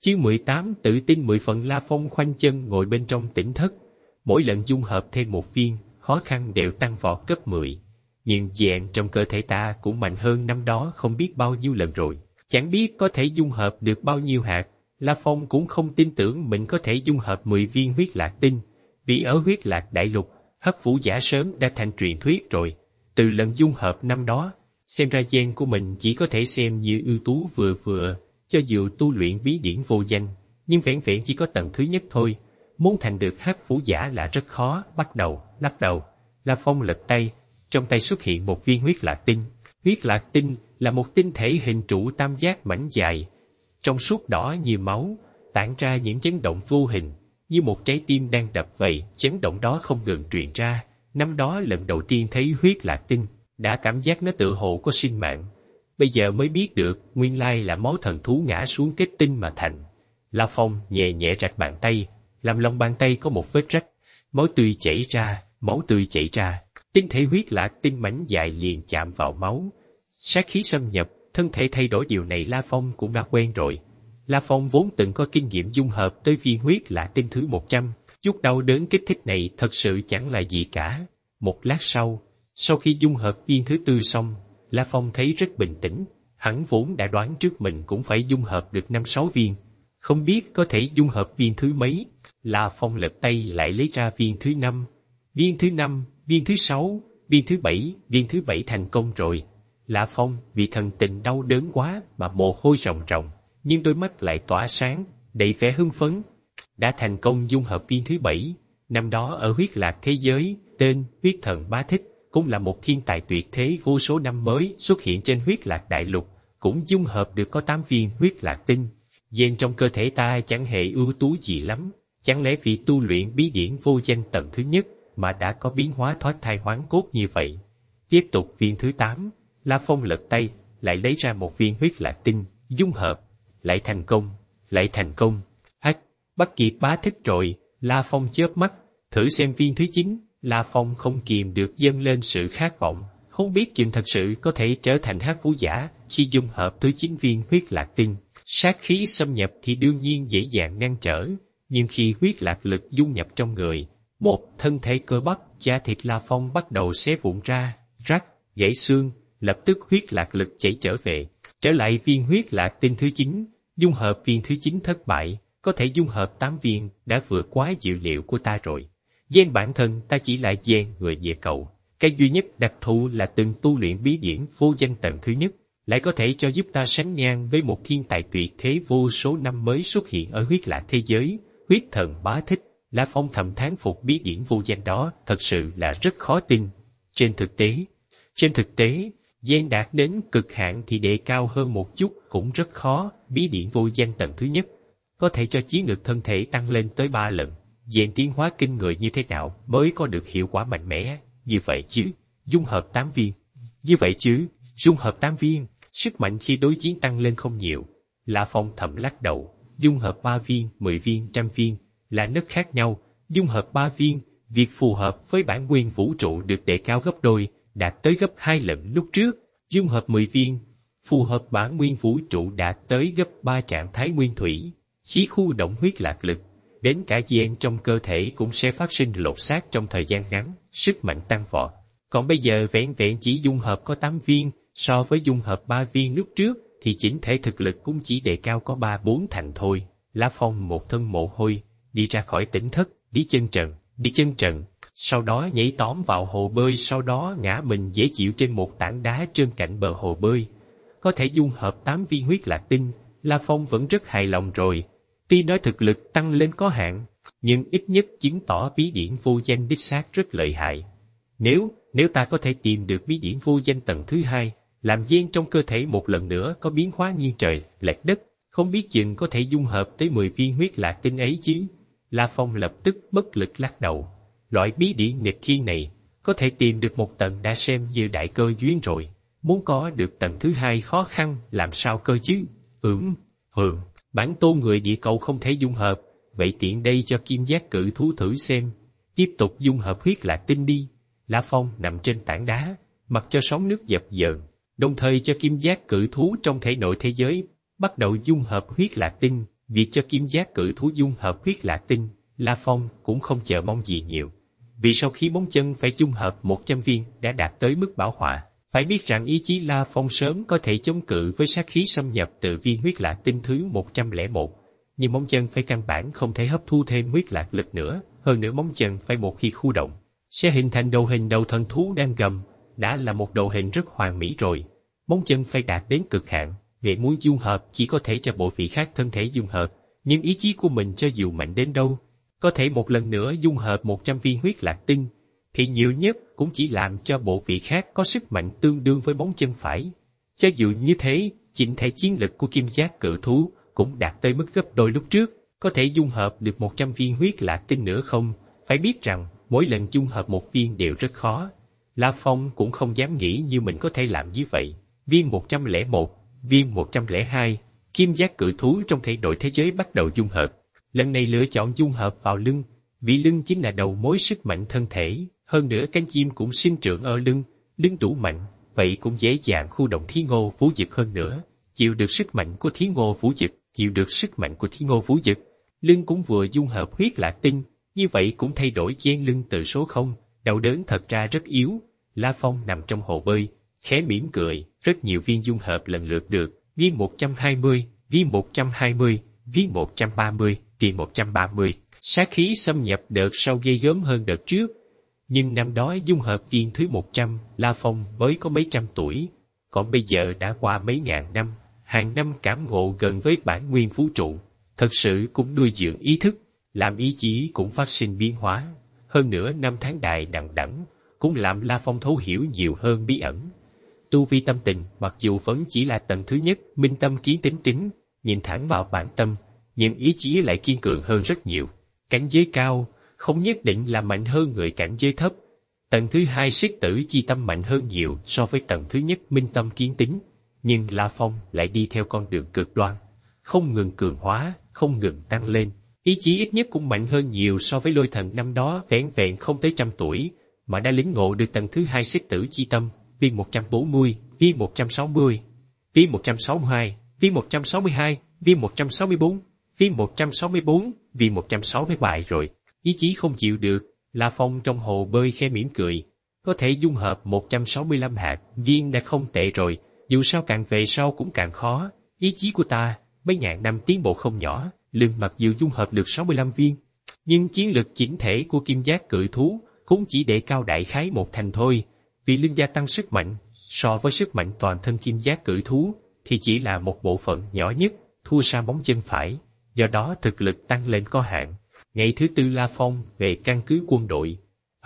Chương 18 tự tin 10 phần. La Phong khoanh chân ngồi bên trong tỉnh thất. Mỗi lần dung hợp thêm một viên, khó khăn đều tăng vọt gấp 10. Nhưng gen trong cơ thể ta cũng mạnh hơn năm đó không biết bao nhiêu lần rồi. Chẳng biết có thể dung hợp được bao nhiêu hạt. La Phong cũng không tin tưởng mình có thể dung hợp 10 viên huyết lạc tinh. Vì ở huyết lạc đại lục, hấp vũ giả sớm đã thành truyền thuyết rồi. Từ lần dung hợp năm đó, xem ra gen của mình chỉ có thể xem như ưu tú vừa vừa. Cho dù tu luyện bí điển vô danh, nhưng vẹn vẹn chỉ có tầng thứ nhất thôi. Muốn thành được hắc vũ giả là rất khó. Lắc đầu. La Phong lật tay, trong tay xuất hiện một viên huyết lạc tinh. Huyết lạc tinh là một tinh thể hình trụ tam giác mảnh dài, trong suốt đỏ như máu, tản ra những chấn động vô hình, như một trái tim đang đập vậy. Chấn động đó không ngừng truyền ra. Năm đó lần đầu tiên thấy huyết lạc tinh, đã cảm giác nó tựa hồ có sinh mạng. Bây giờ mới biết được, nguyên lai là máu thần thú ngã xuống kết tinh mà thành. La Phong nhẹ nhẹ rạch bàn tay, làm lòng bàn tay có một vết rách, máu tươi chảy ra. Tinh thể huyết lạc tinh mảnh dài liền chạm vào máu, sát khí xâm nhập, thân thể thay đổi. Điều này La Phong cũng đã quen rồi. La Phong vốn từng có kinh nghiệm dung hợp tới viên huyết lạc tinh thứ 100, chút đau đớn kích thích này thật sự chẳng là gì cả. Một lát sau khi dung hợp viên thứ 4 xong, La Phong thấy rất bình tĩnh. Hắn vốn đã đoán trước mình cũng phải dung hợp được 5-6 viên, không biết có thể dung hợp viên thứ mấy. La Phong lật tay lại lấy ra viên thứ 5, viên thứ 6, viên thứ 7 thành công rồi. La Phong vì thần tình đau đớn quá mà mồ hôi ròng ròng, nhưng đôi mắt lại tỏa sáng, đầy vẻ hưng phấn. Đã thành công dung hợp viên thứ 7, năm đó ở huyết lạc thế giới, tên huyết thần Bá Thích, cũng là một thiên tài tuyệt thế vô số năm mới xuất hiện trên huyết lạc đại lục, cũng dung hợp được có 8 viên huyết lạc tinh. Gen trong cơ thể ta chẳng hề ưu tú gì lắm, chẳng lẽ vì tu luyện bí điển vô danh tầng thứ nhất mà đã có biến hóa thoát thai hoán cốt như vậy? Tiếp tục viên thứ 8, La Phong lật tay, lại lấy ra một viên huyết lạc tinh, dung hợp, lại thành công. Bắt kịp Bá Thích rồi. La Phong chớp mắt, thử xem viên thứ 9. La Phong không kìm được dâng lên sự khát vọng, không biết chừng thật sự có thể trở thành hắc vũ giả khi dung hợp thứ 9 viên huyết lạc tinh. Sát khí xâm nhập thì đương nhiên dễ dàng ngăn trở, nhưng khi huyết lạc lực dung nhập trong người, một thân thể cơ bắp, da thịt La Phong bắt đầu xé vụn ra, rắc, gãy xương. Lập tức huyết lạc lực chảy trở lại viên huyết lạc tinh thứ 9. Dung hợp viên thứ 9 thất bại, có thể dung hợp 8 viên đã vượt quá dự liệu của ta rồi. Gen bản thân ta chỉ là gen người địa cầu, cái duy nhất đặc thù là từng tu luyện bí điển vô danh tầng thứ nhất, lại có thể cho giúp ta sánh ngang với một thiên tài tuyệt thế vô số năm mới xuất hiện ở huyết lạc thế giới, huyết thần Bá Thích. La Phong thầm thán phục bí điển vô danh đó, thật sự là rất khó tin. Trên thực tế, gen đạt đến cực hạn thì đề cao hơn một chút cũng rất khó. Bí điển vô danh tầng thứ nhất có thể cho chiến lược thân thể tăng lên tới 3 lần. Gen tiến hóa kinh người như thế nào mới có được hiệu quả mạnh mẽ như vậy chứ? Dung hợp 8 viên, sức mạnh khi đối chiến tăng lên không nhiều. La Phong thầm lắc đầu. Dung hợp 3 viên, 10 viên, 100 viên là nấc khác nhau. Dung hợp 3 viên, việc phù hợp với bản nguyên vũ trụ được đề cao gấp đôi, đạt tới gấp 2 lần lúc trước. Dung hợp 10 viên, phù hợp bản nguyên vũ trụ đạt tới gấp 3 trạng thái nguyên thủy. Khí khu động huyết lạc lực, đến cả gen trong cơ thể cũng sẽ phát sinh lột xác trong thời gian ngắn, sức mạnh tăng vọt. Còn bây giờ vẹn vẹn chỉ dung hợp có 8 viên, so với dung hợp 3 viên lúc trước, thì chỉnh thể thực lực cũng chỉ đề cao có 3-4 thành thôi. La Phong một thân mồ hôi, đi ra khỏi tỉnh thất, đi chân trần, sau đó nhảy tóm vào hồ bơi, sau đó ngã mình dễ chịu trên một tảng đá trên cạnh bờ hồ bơi. Có thể dung hợp 8 viên huyết lạc tinh, La Phong vẫn rất hài lòng rồi. Tuy nói thực lực tăng lên có hạn, nhưng ít nhất chứng tỏ bí điển vô danh đích xác rất lợi hại. Nếu ta có thể tìm được bí điển vô danh tầng thứ 2, làm gen trong cơ thể một lần nữa có biến hóa nghiêng trời, lệch đất, không biết chừng có thể dung hợp tới 10 viên huyết lạc tinh ấy chứ. La Phong lập tức bất lực lắc đầu. Loại bí điển nghịch thiên này, có thể tìm được một tầng đã xem như đại cơ duyên rồi. Muốn có được tầng thứ 2 khó khăn làm sao cơ chứ? Bản tôn người địa cầu không thể dung hợp, vậy tiện đây cho kim giác cự thú thử xem. Tiếp tục dung hợp huyết lạc tinh đi. La Phong nằm trên tảng đá, mặc cho sóng nước dập dờn, đồng thời cho kim giác cự thú trong thể nội thế giới bắt đầu dung hợp huyết lạc tinh. Việc cho kim giác cự thú dung hợp huyết lạc tinh, La Phong cũng không chờ mong gì nhiều. Vì sau khi móng chân phải dung hợp 100 viên đã đạt tới mức bảo họa, phải biết rằng ý chí La Phong sớm có thể chống cự với sát khí xâm nhập từ viên huyết lạc tinh thứ 101. Nhưng móng chân phải căn bản không thể hấp thu thêm huyết lạc lực nữa, hơn nữa móng chân phải một khi khu động, sẽ hình thành đầu hình đầu thần thú đang gầm, đã là một đầu hình rất hoàn mỹ rồi. Móng chân phải đạt đến cực hạn, để muốn dung hợp chỉ có thể cho bộ vị khác thân thể dung hợp, nhưng ý chí của mình cho dù mạnh đến đâu, có thể một lần nữa dung hợp 100 viên huyết lạc tinh, thì nhiều nhất cũng chỉ làm cho bộ vị khác có sức mạnh tương đương với móng chân phải. Cho dù như thế, chỉnh thể chiến lực của kim giác cự thú cũng đạt tới mức gấp đôi lúc trước, có thể dung hợp được 100 viên huyết lạc tinh nữa không? Phải biết rằng, mỗi lần dung hợp một viên đều rất khó. La Phong cũng không dám nghĩ như mình có thể làm như vậy. Viên 101, viên 102, kim giác cự thú trong thể nội thế giới bắt đầu dung hợp. Lần này lựa chọn dung hợp vào lưng, vì lưng chính là đầu mối sức mạnh thân thể, hơn nữa cánh chim cũng sinh trưởng ở lưng, lưng đủ mạnh, vậy cũng dễ dàng khu động Thí Ngô Vũ Dực hơn nữa, chịu được sức mạnh của Thí Ngô Vũ Dực, chịu được sức mạnh của Thí Ngô Vũ Dực. Lưng cũng vừa dung hợp huyết lạc tinh, như vậy cũng thay đổi gen lưng từ số 0, đau đớn thật ra rất yếu. La Phong nằm trong hồ bơi, khẽ mỉm cười, rất nhiều viên dung hợp lần lượt được, viên 120, viên 120, viên 130, viên 130. Sát khí xâm nhập đợt sau ghê gớm hơn đợt trước. Nhưng năm đó dung hợp viên thứ 100, La Phong mới có mấy trăm tuổi, còn bây giờ đã qua mấy ngàn năm, hàng năm cảm ngộ gần với bản nguyên vũ trụ, thật sự cũng nuôi dưỡng ý thức, làm ý chí cũng phát sinh biến hóa. Hơn nữa năm tháng dài đằng đẵng cũng làm La Phong thấu hiểu nhiều hơn bí ẩn. Tu vi tâm tình mặc dù vẫn chỉ là tầng thứ nhất, minh tâm kiến tính, nhìn thẳng vào bản tâm, nhưng ý chí lại kiên cường hơn rất nhiều. Cảnh giới cao không nhất định là mạnh hơn người cảnh giới thấp. Tầng thứ hai xích tử chi tâm mạnh hơn nhiều so với tầng thứ nhất minh tâm kiến tính, nhưng La Phong lại đi theo con đường cực đoan, không ngừng cường hóa, không ngừng tăng lên. Ý chí ít nhất cũng mạnh hơn nhiều so với Lôi Thần năm đó vẻn vẹn không tới 100 tuổi, mà đã lĩnh ngộ được tầng thứ hai xích tử chi tâm, viên 140, viên 160, viên 162, viên 162, viên 164, viên 164, viên 167 rồi. Ý chí không chịu được, La Phong trong hồ bơi khẽ mỉm cười. Có thể dung hợp 165 hạt viên đã không tệ rồi, dù sao càng về sau cũng càng khó. Ý chí của ta, mấy ngàn năm tiến bộ không nhỏ, lưng mặc dù dung hợp được 65 viên, nhưng chiến lực chỉnh thể của kim giác cự thú cũng chỉ để cao đại khái một thành thôi, vì lưng gia tăng sức mạnh, so với sức mạnh toàn thân kim giác cự thú, thì chỉ là một bộ phận nhỏ nhất, thua xa móng chân phải, do đó thực lực tăng lên có hạn. Ngày thứ tư La Phong về căn cứ quân đội,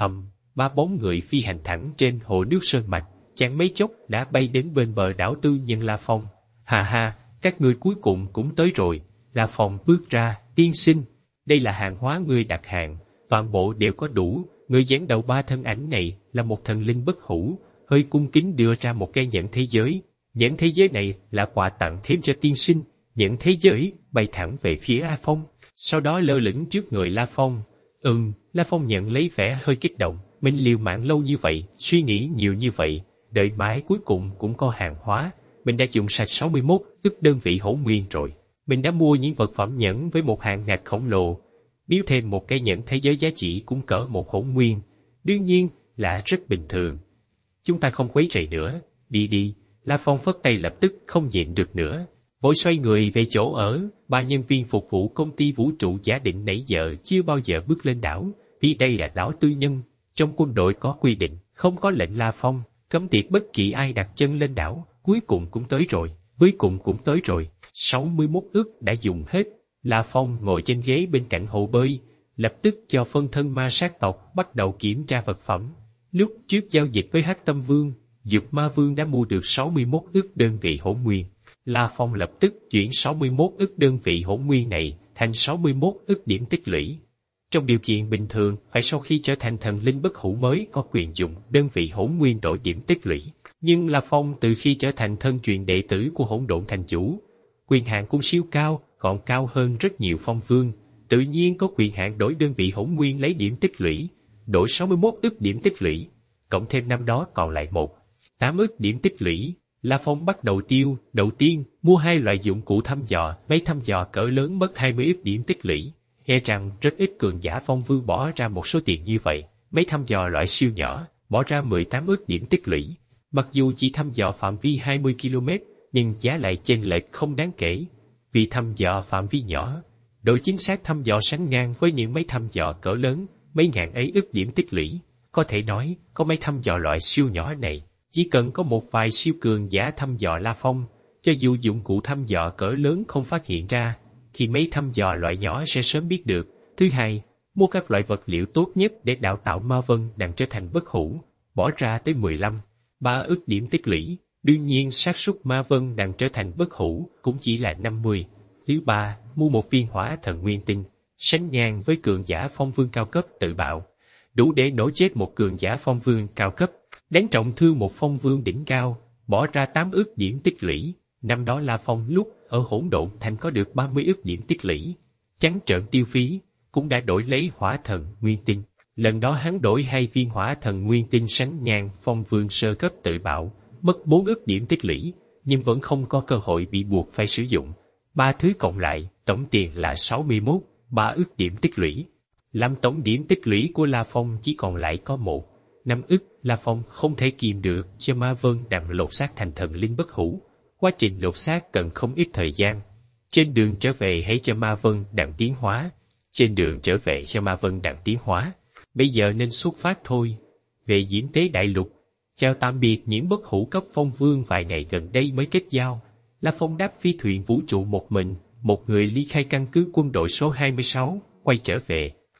ba bóng người phi hành thẳng trên hồ nước Sơn Mạch, chẳng mấy chốc đã bay đến bên bờ đảo Tư Nhân. La Phong, hà ha, các ngươi cuối cùng cũng tới rồi. La Phong bước ra, tiên sinh, đây là hàng hóa ngươi đặt hàng, toàn bộ đều có đủ. Người dẫn đầu ba thân ảnh này là một thần linh bất hủ, hơi cung kính đưa ra một cái nhẫn thế giới. Nhẫn thế giới này là quà tặng thêm cho tiên sinh. Nhẫn thế giới bay thẳng về phía La Phong, sau đó lơ lửng trước người La Phong. La Phong nhận lấy vẻ hơi kích động. Mình liều mạng lâu như vậy, suy nghĩ nhiều như vậy, đợi mãi cuối cùng cũng có hàng hóa. Mình đã dùng sạch 61 ức đơn vị hỗn nguyên rồi. Mình đã mua những vật phẩm nhẫn với một hàng ngạch khổng lồ, biếu thêm một cái nhẫn thế giới giá trị cũng cỡ một hỗn nguyên, đương nhiên là rất bình thường. Chúng ta không quấy rầy nữa, đi. La Phong phất tay lập tức không nhịn được nữa, vội xoay người về chỗ ở. Ba nhân viên phục vụ công ty vũ trụ giả định nãy giờ chưa bao giờ bước lên đảo, vì đây là đảo tư nhân. Trong quân đội có quy định, không có lệnh La Phong cấm tiệt bất kỳ ai đặt chân lên đảo. Cuối cùng cũng tới rồi, 61 ức đã dùng hết. La Phong ngồi trên ghế bên cạnh hồ bơi, lập tức cho phân thân ma sát tộc bắt đầu kiểm tra vật phẩm. Lúc trước giao dịch với Hắc Tâm Vương, Dược Ma Vương đã mua được 61 ức đơn vị hỗn nguyên. La Phong lập tức chuyển 61 ức đơn vị hỗn nguyên này thành 61 ức điểm tích lũy. Trong điều kiện bình thường, phải sau khi trở thành thần linh bất hủ mới có quyền dùng đơn vị hỗn nguyên đổi điểm tích lũy. Nhưng La Phong từ khi trở thành thân truyền đệ tử của Hỗn Độn Thành Chủ, quyền hạn cũng siêu cao, còn cao hơn rất nhiều phong vương, tự nhiên có quyền hạn đổi đơn vị hỗn nguyên lấy điểm tích lũy, đổi 61 ức điểm tích lũy, cộng thêm năm đó còn lại 8 ức điểm tích lũy, La Phong bắt đầu tiên mua 2 loại dụng cụ thăm dò, máy thăm dò cỡ lớn mất 20 ức điểm tích lũy. E rằng rất ít cường giả phong vương bỏ ra một số tiền như vậy. Máy thăm dò loại siêu nhỏ, bỏ ra 18 ức điểm tích lũy. Mặc dù chỉ thăm dò phạm vi 20 km, nhưng giá lại chênh lệch không đáng kể. Vì thăm dò phạm vi nhỏ, độ chính xác thăm dò sánh ngang với những máy thăm dò cỡ lớn, mấy ngàn ấy ức điểm tích lũy. Có thể nói, có máy thăm dò loại siêu nhỏ này, chỉ cần có một vài siêu cường giả thăm dò La Phong, cho dù dụng cụ thăm dò cỡ lớn không phát hiện ra, thì máy thăm dò loại nhỏ sẽ sớm biết được. Thứ hai, mua các loại vật liệu tốt nhất để đào tạo ma vân đặng trở thành bất hủ, bỏ ra tới 3 ức điểm tích lũy. Đương nhiên xác suất ma vân đặng trở thành bất hủ cũng chỉ là 50. Thứ ba, mua một viên hỏa thần nguyên tinh, sánh ngang với cường giả phong vương cao cấp tự bạo, đủ để nổ chết một cường giả phong vương cao cấp, đánh trọng thương một phong vương đỉnh cao, bỏ ra 8 ức điểm tích lũy. Năm đó La Phong lúc ở Hỗn Độn Thành có được 30 ức điểm tích lũy, trắng trợn tiêu phí, cũng đã đổi lấy hỏa thần nguyên tinh. Lần đó hắn đổi 2 viên hỏa thần nguyên tinh sánh ngang phong vương sơ cấp tự bạo, mất 4 ức điểm tích lũy, nhưng vẫn không có cơ hội bị buộc phải sử dụng. 3 thứ cộng lại, tổng tiền là 3 ức điểm tích lũy. Làm tổng điểm tích lũy của La Phong chỉ còn lại có 5 ức. La Phong không thể kìm được cho ma vân đặng lột xác thành thần linh bất hủ. Quá trình lột xác cần không ít thời gian. Trên đường trở về hãy cho ma vân đặng tiến hóa. Bây giờ nên xuất phát thôi. Về Diễm Tế Đại Lục, chào tạm biệt những bất hủ cấp phong vương vài ngày gần đây mới kết giao. La Phong đáp phi thuyền vũ trụ một mình, một người ly khai căn cứ quân đội số 26, quay trở về.